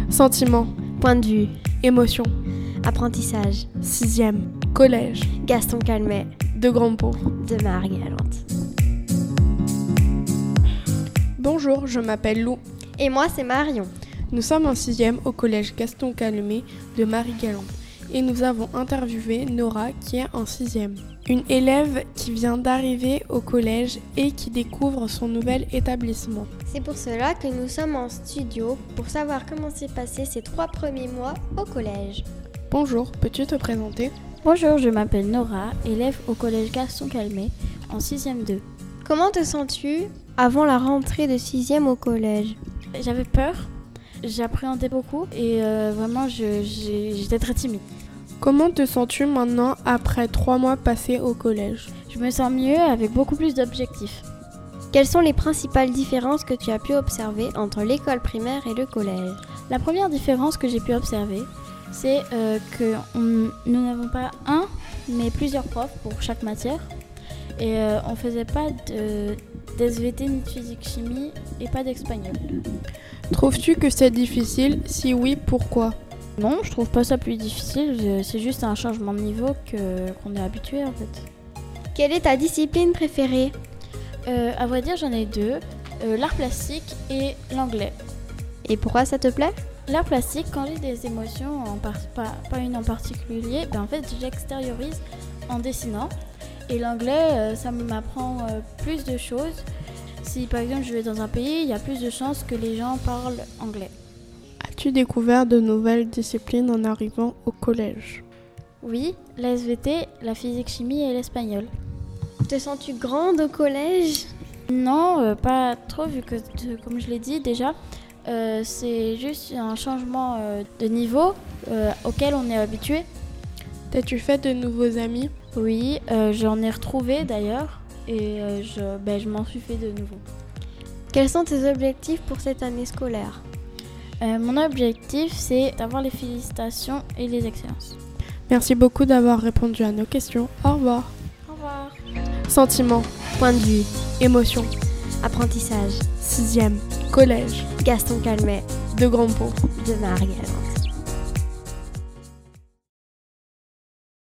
Sentiment, Point de vue, émotion, apprentissage, 6e, collège, Gaston Calmet, de Grandpont. de Marie-Galante. Bonjour, je m'appelle Lou. Et moi, c'est Marion. Nous sommes en 6e au collège Gaston Calmet de Marie-Galante et nous avons interviewé Nora qui est en 6e. Une élève qui vient d'arriver au collège et qui découvre son nouvel établissement. C'est pour cela que nous sommes en studio pour savoir comment s'est passé ces 3 premiers mois au collège. Bonjour, peux-tu te présenter ? Bonjour, je m'appelle Nora, élève au collège Gaston Calmet en 6e 2. Comment te sens-tu avant la rentrée de 6e au collège ? J'avais peur, j'appréhendais beaucoup et vraiment j'étais très timide. Comment te sens-tu maintenant après 3 mois passés au collège ? Je me sens mieux avec beaucoup plus d'objectifs. Quelles sont les principales différences que tu as pu observer entre l'école primaire et le collège ? La première différence que j'ai pu observer, c'est que nous n'avons pas un, mais plusieurs profs pour chaque matière. Et on ne faisait pas d'SVT ni de physique-chimie et pas d'espagnol. Trouves-tu que c'est difficile ? Si oui, pourquoi ? Non, je trouve pas ça plus difficile, c'est juste un changement de niveau qu'on est habitué en fait. Quelle est ta discipline préférée ? À vrai dire, j'en ai 2, l'art plastique et l'anglais. Et pourquoi ça te plaît ? L'art plastique, quand j'ai des émotions, pas une en particulier, en fait j'extériorise en dessinant. Et l'anglais, ça m'apprend plus de choses. Si par exemple je vais dans un pays, il y a plus de chances que les gens parlent anglais. As-tu découvert de nouvelles disciplines en arrivant au collège ? Oui, la SVT, la physique-chimie et l'espagnol. Te sens-tu grande au collège ? Non, pas trop, vu que, comme je l'ai dit déjà, c'est juste un changement de niveau auquel on est habitué. T'as-tu fait de nouveaux amis ? Oui, j'en ai retrouvé d'ailleurs et je m'en suis fait de nouveau. Quels sont tes objectifs pour cette année scolaire ? Mon objectif, c'est d'avoir les félicitations et les excellences. Merci beaucoup d'avoir répondu à nos questions. Au revoir. Au revoir. Sentiment, Point de vue, émotion, apprentissage, 6e, collège, Gaston Calmet, de Grandpont. de Marie-Galante.